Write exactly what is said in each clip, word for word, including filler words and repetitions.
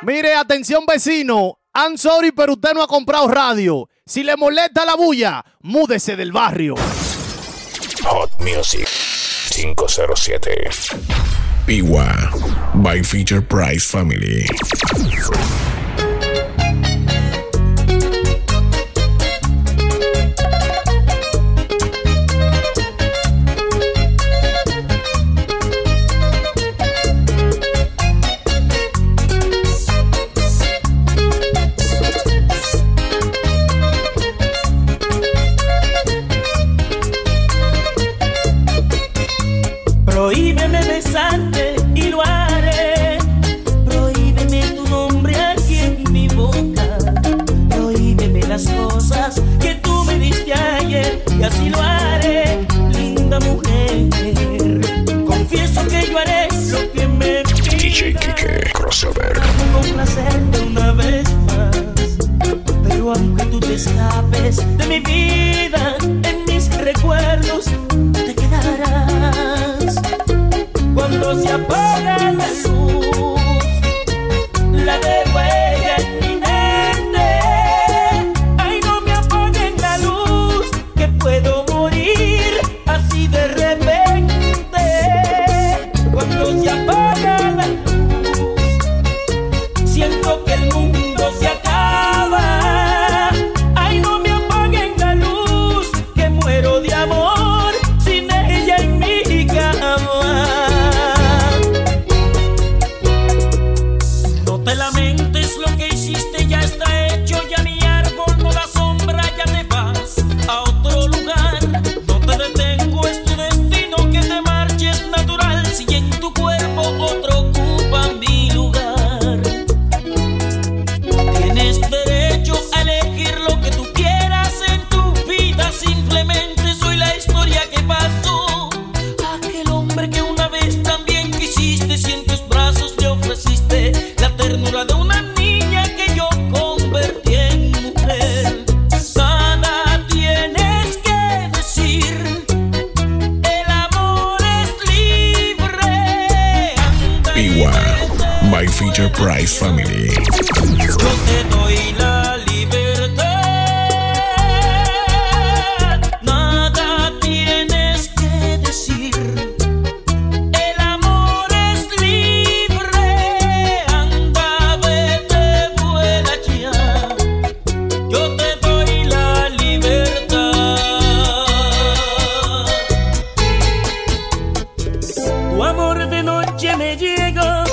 Mire, atención vecino, I'm sorry, pero usted no ha comprado radio. Si le molesta la bulla, múdese del barrio. Hot Music cinco cero siete. Piwa by Feature Price Family. Prohíbeme besarte y lo haré. Prohíbeme tu nombre aquí en mi boca. Prohíbeme las cosas que tú me diste ayer y así lo haré, linda mujer. Confieso que yo haré lo que me pidas. D J Kike Crossover. Complacerte una vez más. Pero aunque tú te escapes de mi vida, en mis recuerdos te quedarás. Cuando se apaga la luz, la de huella en mi mente. Ay, no me apaguen la luz, que puedo morir así de repente. Cuando se apaga la luz, siento que el mundo se acaba. Ay, no me apaguen la luz, que muero de amor sin ella en mi cama. No te lamentes, lo que hiciste ya está hecho. Ya mi árbol no da sombra, ya te vas a otro lugar. No te detengo, es tu destino que te marches natural. Si en tu cuerpo otro ocupa mi lugar. Tienes derecho a elegir lo que tú quieras en tu vida. Simplemente soy la historia que pasó. Aquel hombre que una vez también quisiste, si en tus brazos le ofreciste la ternura de una niña que yo convertí en mujer. Nada tienes que decir, el amor es libre. Anda y Piwa vete. by Feature Price Family. Yo te doy la libertad. Nada tienes que decir. El amor es libre. Anda, vete, vuela ya. Yo te doy la libertad. Tu amor de noche me llega.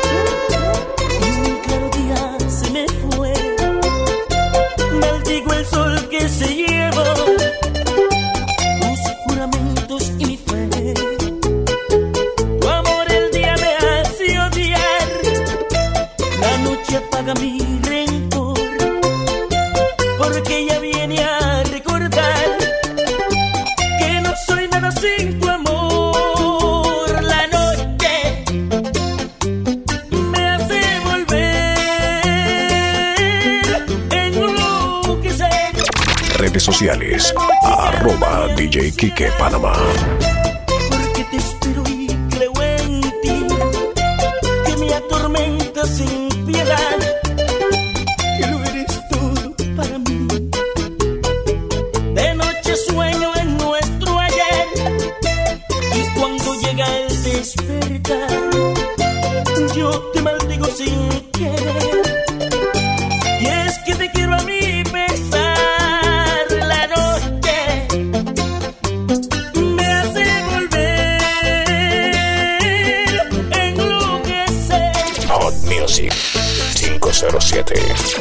Un claro día se me fue. Maldigo el sol que se lleva tus juramentos y mi fe. Tu amor el día me hace odiar. La noche apaga mi rencor. Porque ella viene a recordar que no soy nada sin tu amor. La noche me hace volver enloquecer. Redes sociales arroba D J Kike Panamá. Porque te espero y creo en ti, que me atormenta sin piedad, que lo eres todo para mí. De noche sueño en nuestro ayer, y cuando llega el despertar, yo te maldigo sin querer. Y es que te quiero a mi pesar. La noche me hace volver enloquecer. Hot Music cinco cero siete.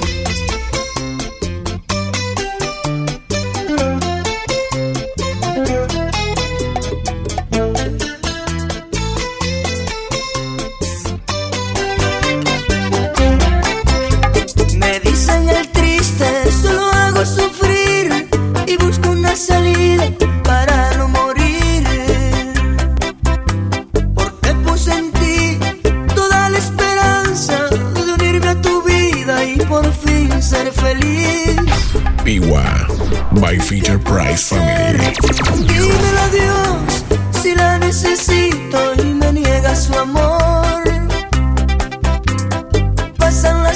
Me dicen el triste, solo hago sufrir y busco una salida para no morir. Porque puse en ti toda la esperanza de unirme a tu vida y por fin ser feliz. Piwa by Feature Price Family. Dímelo a Dios si la necesito y me niega su amor. Pasan las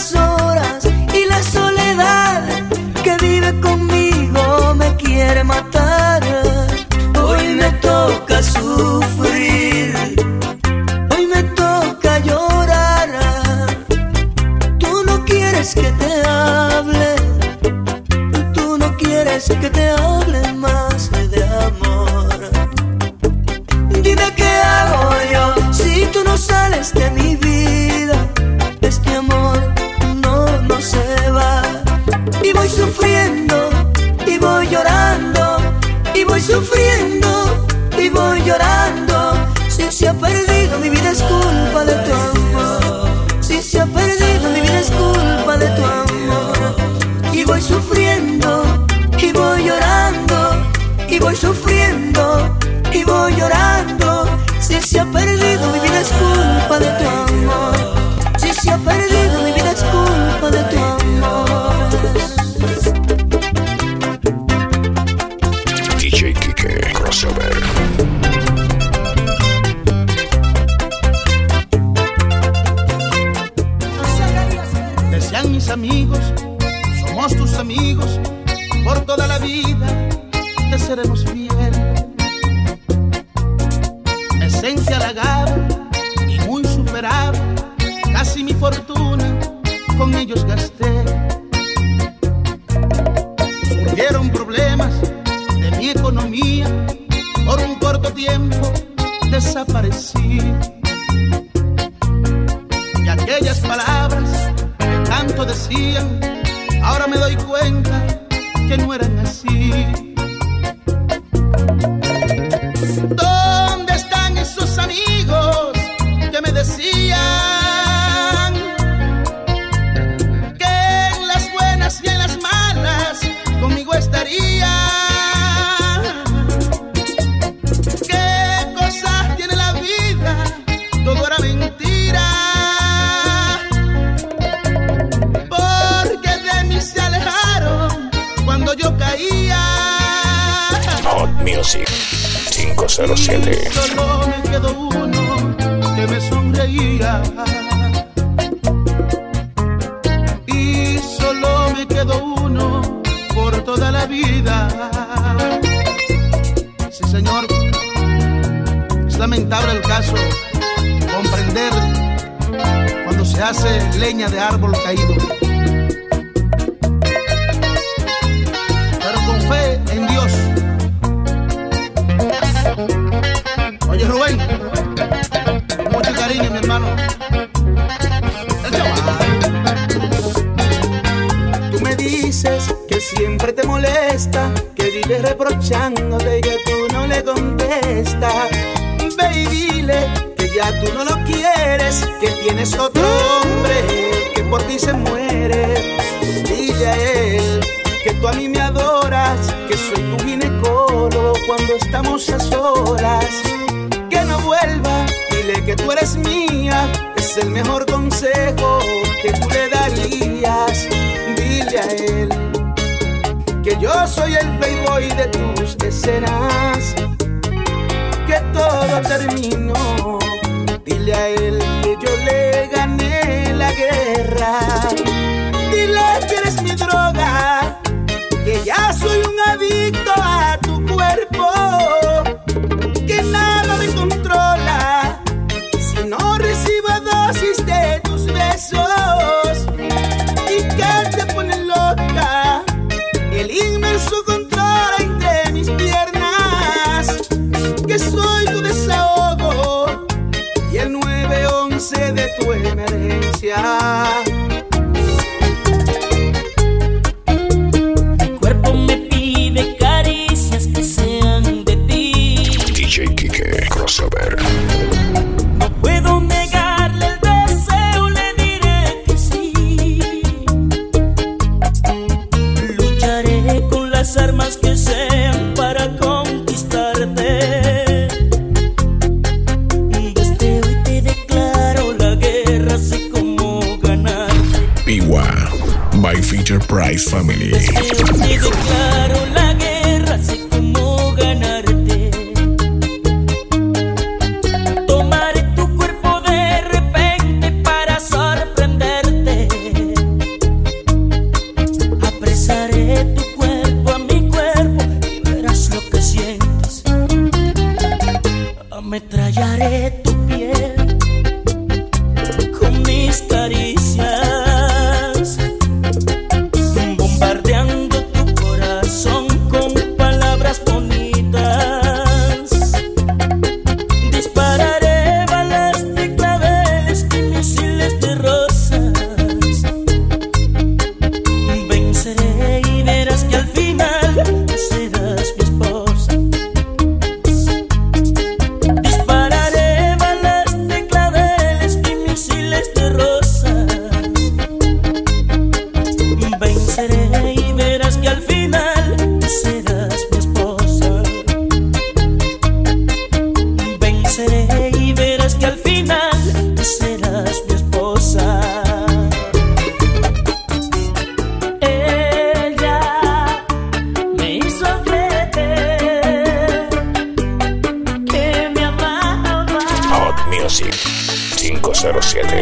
y voy llorando. Si se ha perdido mi vida es culpa de tu amor. Si se ha perdido mi vida es culpa de tu amor. Y voy sufriendo y voy llorando. Y voy sufriendo y voy llorando. Si se ha perdido mi vida es culpa de tu amor. Si se ha perdido mi vida es culpa de tu amor. D J Kike Crossover. Decían mis amigos, somos tus amigos, por toda la vida te seremos fieles. Me sentí halagado y muy superado, casi mi fortuna con ellos gasté. Surgieron problemas de mi economía, por un corto tiempo desaparecí. Y aquellas palabras que tanto decían, ahora me doy cuenta que no eran así. ¿Dónde están esos amigos que me decían que en las buenas y en las malas conmigo estarían? ¿Qué cosas tiene la vida? Todo era mentira, porque de mí se alejaron cuando yo caía. Hot Music cinco cero siete. Solo me quedó uno que me sonreía, y solo me quedó uno por toda la vida. Sí, señor, es lamentable el caso, comprender cuando se hace leña de árbol caído. Pero con fe en Dios. Oye, Rubén, con mucho cariño, mi hermano. Tú me dices que siempre te molesta, que vives reprochándote y que tú no le contestas. Ve y dile que ya tú no lo quieres, que tienes otro hombre que por ti se muere. Dile a él que tú a mí me adoras, que soy tu ginecólogo cuando estamos a solas. Que no vuelva, dile que tú eres mía, es el mejor consejo que tú le darías. Dile a él que yo soy el playboy de tus escenas, que todo terminó. Dile a él que yo le gané la guerra. Dile que eres mi droga, que ya soy un adicto a tu cuerpo, que nada me controla si no recibo dosis de tus besos, y que te pone loca el inmenso control entre mis piernas, que soy tu desahogo y el nueve once de tu emergencia. Crossover. No puedo negarle el deseo, le diré que sí. Lucharé con las armas que sean para conquistarte. Desde hoy te declaro la guerra, sé cómo ganarte. Piwa by Feature Price Family. Desde hoy te declaro la guerra, sé cómo ganarte. Ametrallaré tu piel con mis caricias, bombardeándote flores de rosas. Venceré y verás que al final serás mi esposa. Venceré y verás que al final serás mi esposa. Ella me hizo creer que me amaba. Hot Music cinco cero siete.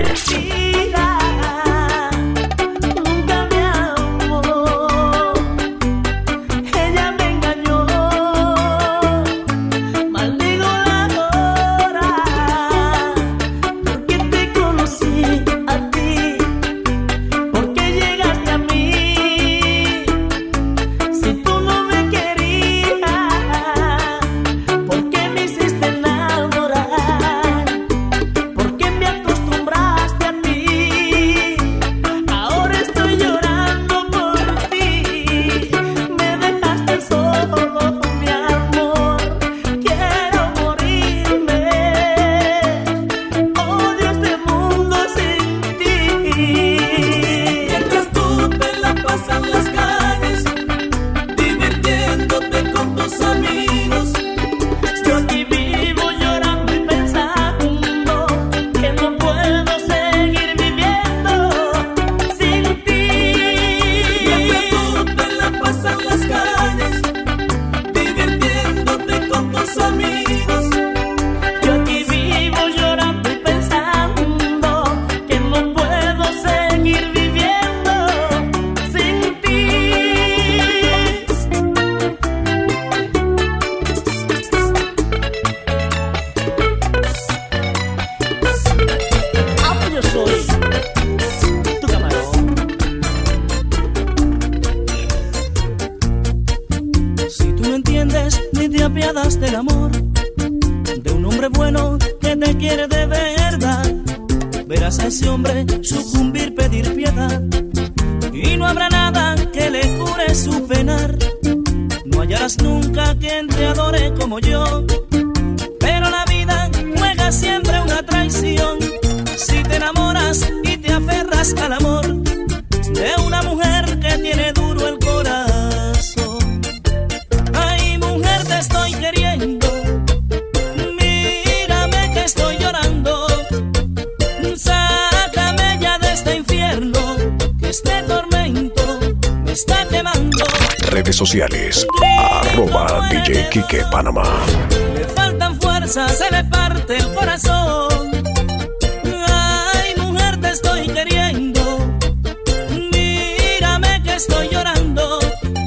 Del amor de un hombre bueno que te quiere de verdad, verás a ese hombre sucumbir, pedir piedad, y no habrá nada que le cure su penar. No hallarás nunca quien te adore como yo, pero la vida juega siempre una traición. Si te enamoras y te aferras al amor de una mujer que tiene duro el corazón. Ay, mujer, te estoy queriendo, mírame que estoy llorando, sácame ya de este infierno, que este tormento me está quemando. Redes sociales, arroba D J Kike Panamá. Le faltan fuerzas, se le parte el corazón. Ay, mujer, te estoy queriendo, mírame que estoy llorando,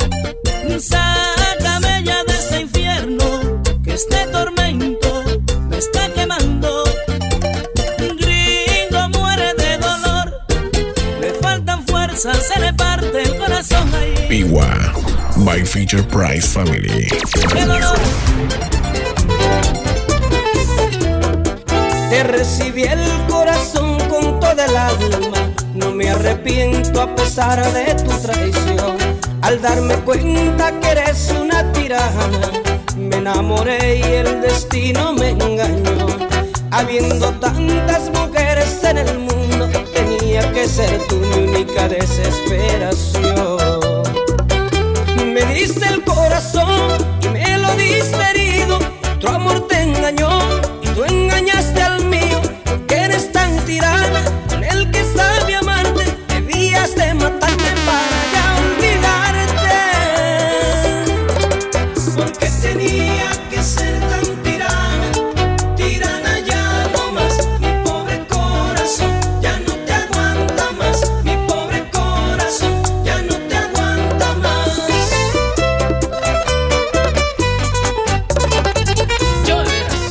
sácame ya de este infierno, que este tormento me está quemando. Gringo muere de dolor, le faltan fuerzas, se le parte el corazón. Piwa by Feature Price Family. ¡Qué dolor! Te recibí el corazón con toda el alma, no me arrepiento a pesar de tu traición. Al darme cuenta que eres una tirana, me enamoré y el destino me engañó. Habiendo tantas mujeres en el mundo, tenía que ser tú mi única desesperación. Me diste el corazón y me lo diste herido, tu amor te engañó y tú engañaste al mío. Que eres tan tirana, con el que sabe amarte, debías de matarme para ya olvidarte. Porque tenía que ser tan tirana, tirana ya no más. Mi pobre corazón ya no te aguanta más, mi pobre corazón ya no te aguanta más. Yo verás.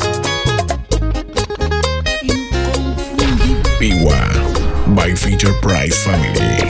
Piwa by Feature Price Family.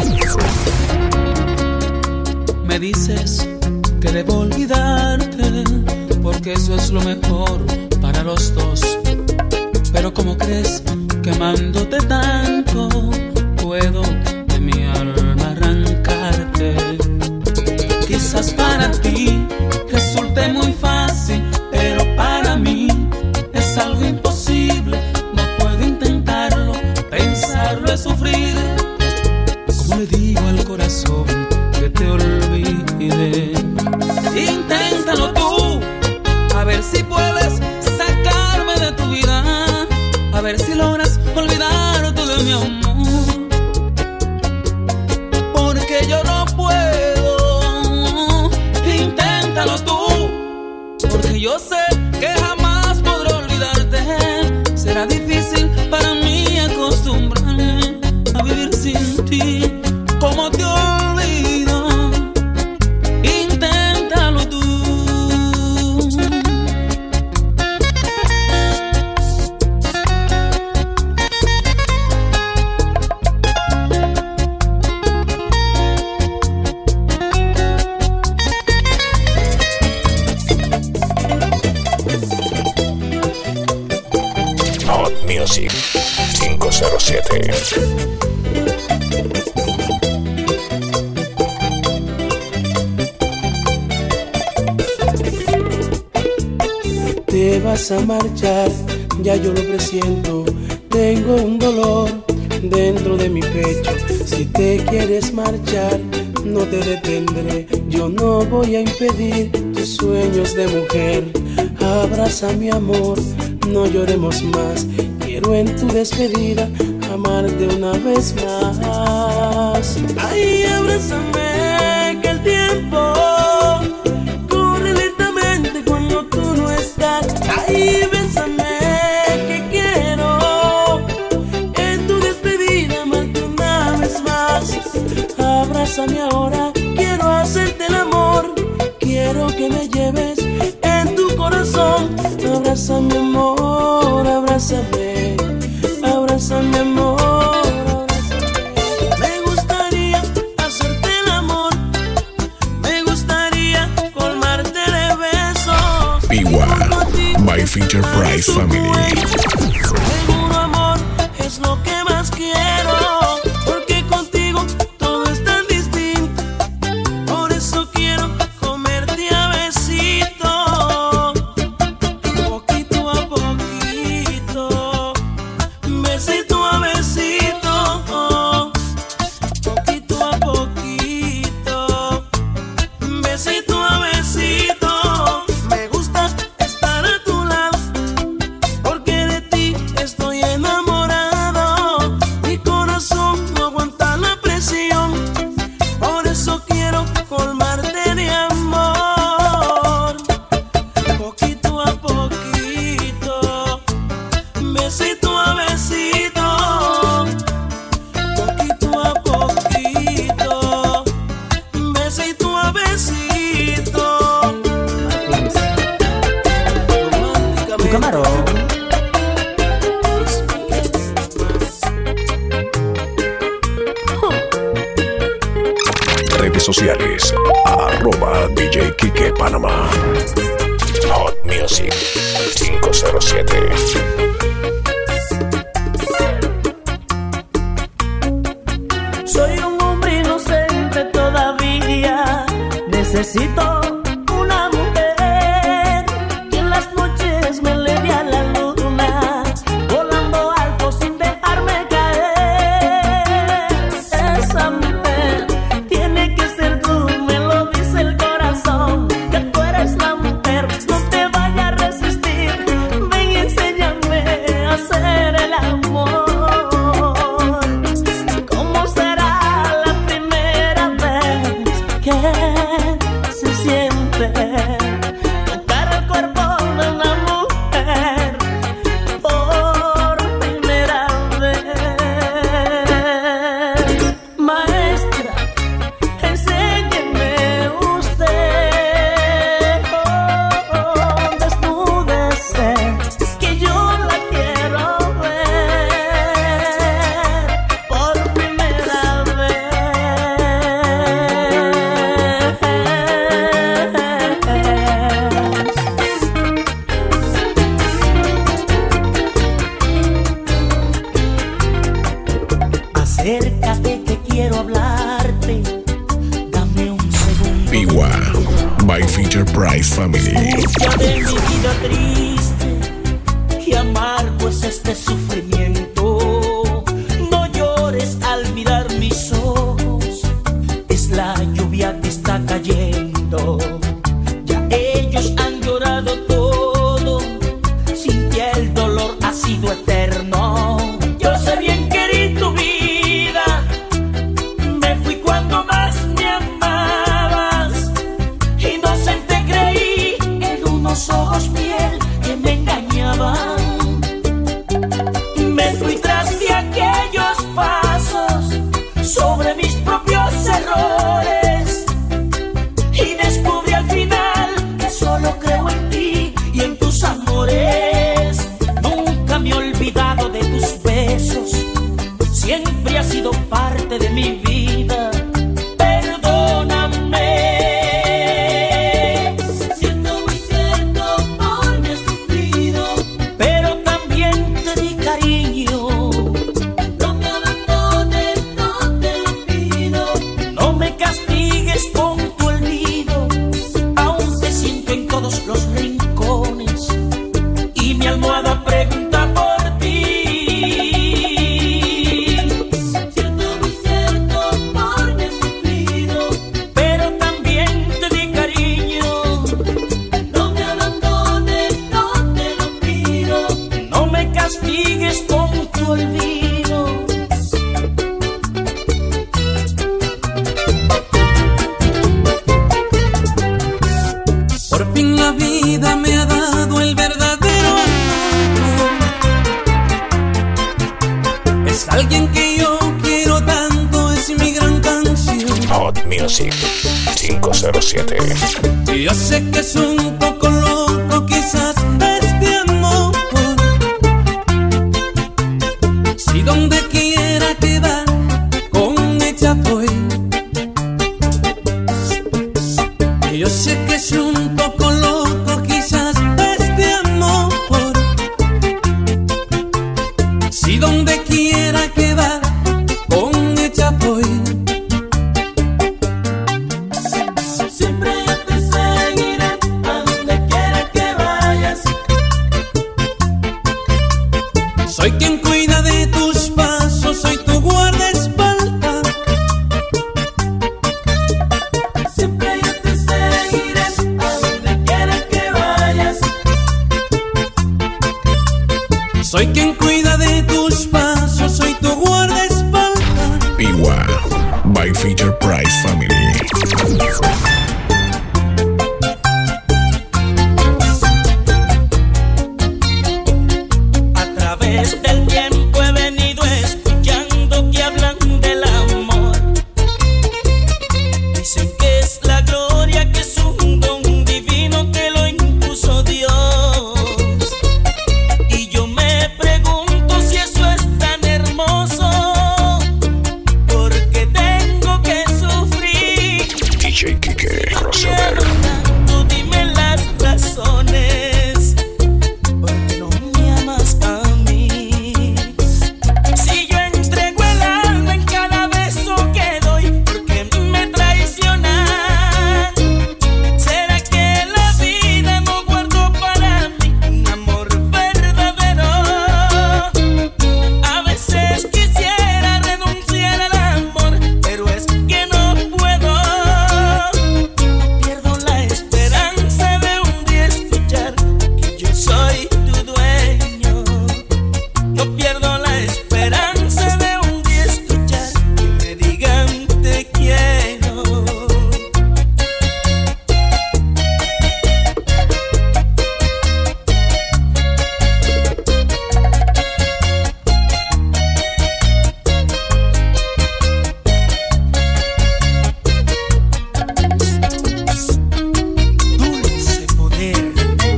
Me dices que debo olvidarte, porque eso es lo mejor para los dos. Pero ¿cómo crees que amándote tanto puedo de mi alma arrancarte? Quizás para ti resulte muy fácil, pero para mí es algo imposible. No puedo intentarlo, pensar dejarlo es sufrir. ¿Cómo le digo al corazón que te olvide? Inténtalo tú, a ver si puedes sacarme de tu vida, a ver si logras olvidarte de mi amor, porque yo no puedo. Inténtalo tú, porque yo sé que jamás podré olvidarte. Será difícil para mí acostumbrarme a vivir sin ti. ¿Cómo te olvido? Inténtalo tú. Hot Music cinco cero siete. Te vas a marchar, ya yo lo presiento. Tengo un dolor dentro de mi pecho. Si te quieres marchar, no te detendré. Yo no voy a impedir tus sueños de mujer. Abraza mi amor, no lloremos más. Quiero en tu despedida amarte una vez más. Ay, abrázame, que el tiempo corre lentamente cuando tú no estás. Ay, bésame, que quiero en tu despedida amarte una vez más. Abrázame ahora, quiero hacerte el amor. Quiero que me lleves en tu corazón. Abrázame, amor, abrázame, abrázame, amor, abrázame. Me gustaría hacerte el amor, me gustaría colmarte de besos. Piwa, by Feature Price Family. Seguro, amor, es lo que más quiero, porque contigo todo es tan distinto. Por eso quiero comerte a besito, poquito a poquito, besito a besito, poquito a poquito, besito a besito. Me gusta estar a tu lado, porque de ti estoy enamorado. Mi corazón no aguanta la presión, por eso quiero colmarte de amor, poquito a poquito, besito a besito, poquito a poquito, besito a besito. Tu camarón. Redes sociales, arroba D J Kike Panamá. Hot Music cinco cero siete. Soy un hombre inocente todavía. Necesito una mujer que en las noches me eleve a la luna, volando alto sin dejarme caer. Esa mujer tiene que ser tú, me lo dice el corazón, que tú eres la mujer. No te vayas a resistir, ven y enséñame a hacer el amor. ¿Cómo será la primera vez que se siente tocar el cuerpo de una mujer por primera vez? Maestra, enséñeme usted, oh, oh, desnúdese, que yo la quiero ver por primera vez. Acércate que quiero hablarte, dame un segundo. Piwa, by Feature Price Family. Ya de mi vida triste, qué amargo es este sufrimiento. No llores. siempre has sido parte de mi vida. Perdóname. Siento muy cierto por mi has sufrido, pero también te di cariño. No me abandones, no te lo pido. No me castigues con tu olvido. Aún te siento en todos los rincones y mi almohada pregunta por ti. Castigues con tu olvido. Por fin la vida me ha dado el verdadero amor. Es alguien que yo quiero tanto, es mi gran canción. Hot Music cinco cero siete. Y yo sé que es un poco loco quizás este amor. Si donde quiera que va, con ella voy. Y yo sé que es un poco loco quizás este amor. Si donde quiera que va, con ella voy. Siempre yo te seguiré a donde quiera que vayas. Soy quien cuida de tus pasos, soy tu guardaespaldas. Siempre yo te seguiré a donde quiera que vayas. Soy quien cuida de tus pasos, soy tu guardaespaldas. Piwa by Feature Price Family. A través del tiempo he venido escuchando que hablan del amor. Dicen que es la gloria, que es un don divino que lo impuso Dios. Y yo me pregunto si eso es tan hermoso, porque tengo que sufrir. D J Kike Crossover. Tú dime las razones, porque no me amas a mí. Si yo entrego el alma en cada beso que doy, porque me traicionas. ¿Será que la vida no guardó para mí un amor verdadero? A veces quisiera renunciar al amor, pero es que no puedo. Pierdo la esperanza de un día escuchar que yo soy tu dueño. No pierdo la esperanza de un día escuchar que me digan te quiero. Dulce poder.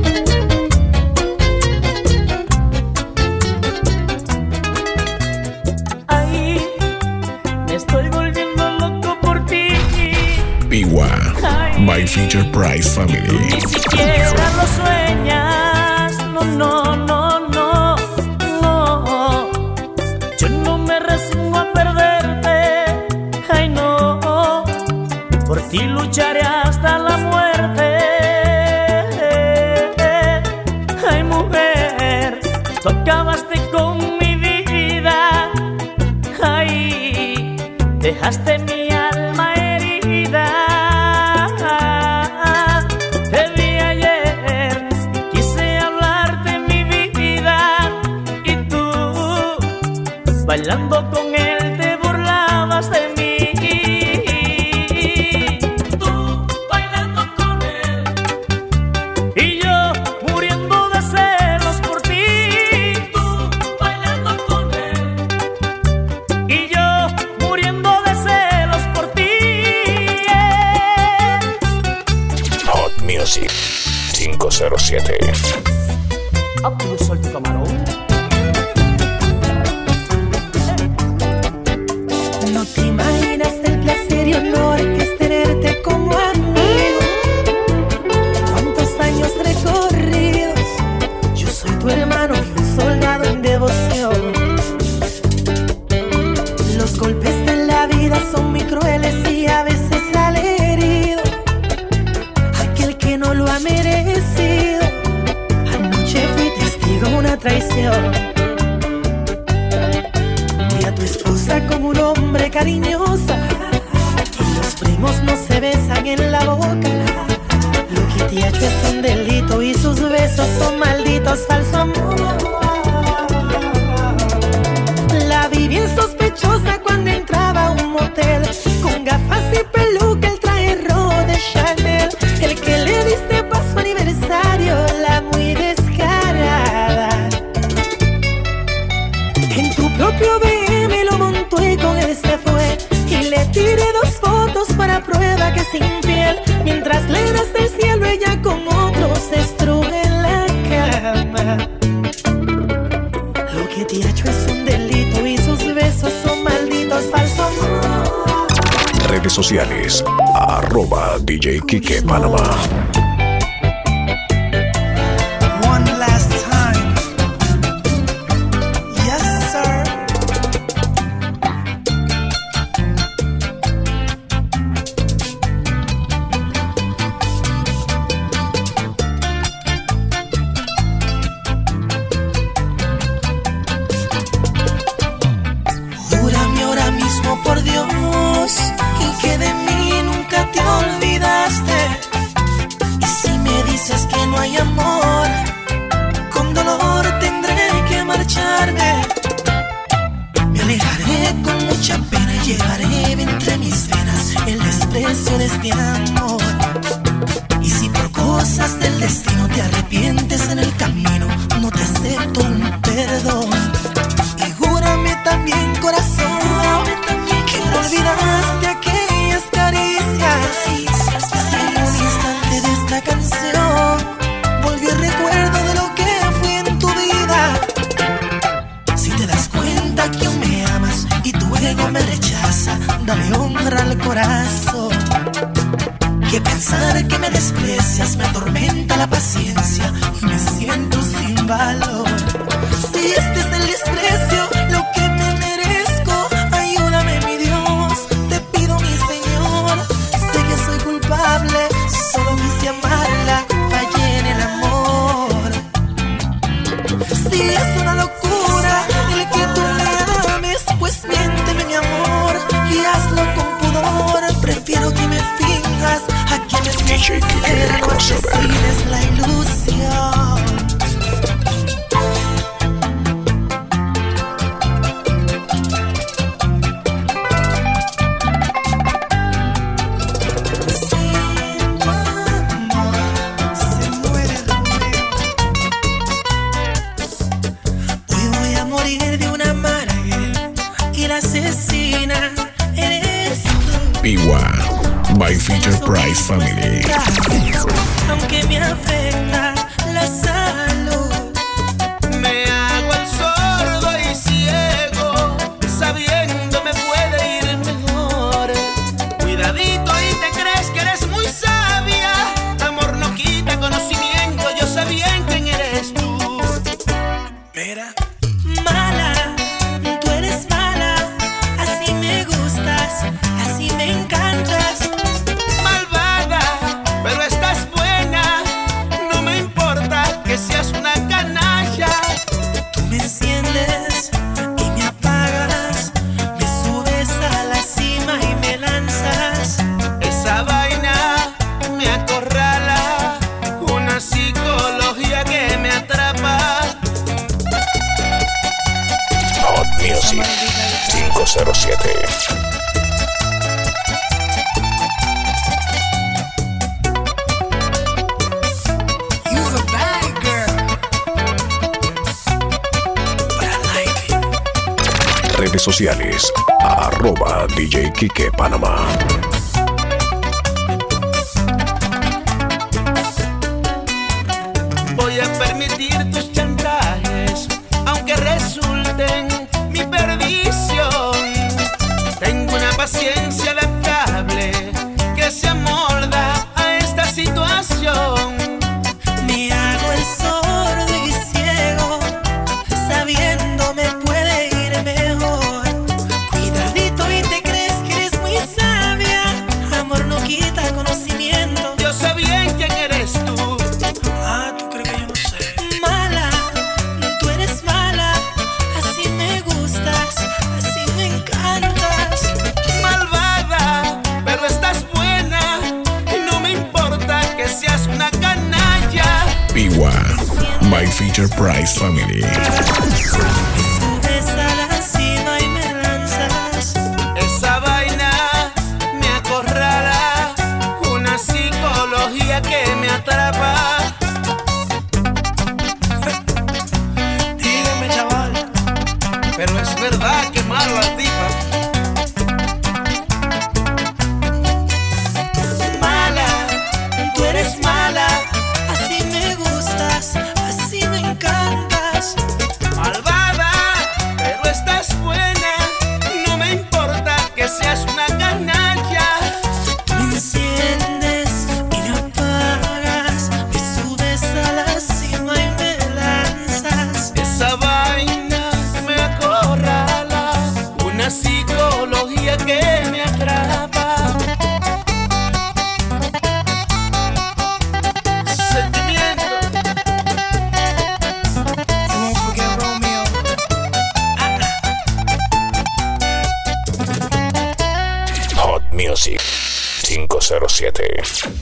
Ay, me estoy volviendo loco por ti. Piwa by Feature Price Family. Ni siquiera lo sueñas. No, no, no, no, no. Yo no me resigno a perderte. Ay, no. Por ti lucharé hasta la muerte. Ay, mujer, tú acabaste con mi vida. Ay, dejaste mi alma herida. Te vi ayer y quise hablarte mi vida. Y tú, bailando con él, te burlabas de mí. Tú, bailando con él, y yo muriendo de celos por ti. Tú, bailando con él, y yo muriendo de celos por ti. Hot Music cinco cero siete. Ah, pues suelto camarón. amiga con un hombre cariñosa y los primos no se besan en la boca. Lo que te ha hecho es un delito y sus besos son malditos, falso amor. La vi bien sospechosa cuando entraba a un motel, con gafas y peluca, el traje rojo de Chanel. El que le diste para su aniversario, la muy descarada. En tu propio B M lo montó y con él se fue. Y le tiré dos fotos para prueba que sin piel. Mientras le das el cielo, ella con otro se estruje en la cama. Lo que te ha hecho es un delito y sus besos son malditos, falso amor. Redes sociales, arroba D J Kike Panamá. One last time. Yes, sir. Júrame ahora mismo por Dios y que de mí nunca te olvidaste. Y si me dices que no hay amor, con dolor tendré que marcharme. Me alejaré con mucha pena y llevaré entre mis venas el desprecio de este amor. Y si por cosas del destino te arrepientes en el camino, no te acepto un perdón. Y júrame también, corazón, que no olvidaste aquellas caricias. Si en un instante de esta canción volvió el recuerdo de lo que fui en tu vida. Si te das cuenta que aún me amas y tu ego me rechaza, dale honra al corazón. Que pensar que me desprecias me atormenta la paciencia y me siento sin valor. Si este es el desprecio, lo que me merezco, ayúdame mi Dios, te pido mi Señor. Sé que soy culpable, solo quise amarla, fallé en el amor. Si es una locura el que tú me ames, pues miénteme mi amor y hazlo con pudor. Prefiero que me finjas a que me D J Kike no asesines la ilusión. Sin tu amor se muere el río. Hoy voy a morir de una amarga y la asesina eres tú. B one by Feature Price Family. Aunque me afecta la salud, Me hago el sordo y ciego, sabiendo me puede ir mejor. Cuidadito y te crees que eres muy sabia. Amor no quita conocimiento, yo sé bien quién eres tú. mira, mala, tú eres mala, así me gustas, así me encantas. Malvada, pero estás buena. No me importa que seas una canalla. Tú me enciendes y me apagas, me subes a la cima y me lanzas. Esa vaina me acorrala, una psicología que me atrapa. Hot Music cinco cero siete. You're a bad girl, but I like it. Redes sociales, arroba D J Kike Panamá. Voy a permitir tus chantajes, aunque resulten mi perdición. Tengo una paciencia adaptable que se amolda a esta situación. Me hago el sordo y ciego, sabiendo me puede ir mejor. Cuidadito y te crees que eres muy sabia, amor no quita conocimiento. Yo sé bien quién eres tú. Ah, ¿tú crees que yo no sé? Mala, Feature Price Family. Subes a la cima y me lanzas. Esa vaina me acorrala, una psicología que me atrapa. Dígame, chaval. Pero es verdad que malo la tipa. Mala, tú eres mala. Así me gustas, así me encantas. Malvada, pero estás buena. No me importa que seas una canalla. Me enciendes y me apagas. Me subes a la cima y me lanzas. Esa vaina me acorrala, una psicología que me atrapa. Sentimiento. You won't forget Romeo. Hot Music cinco cero siete.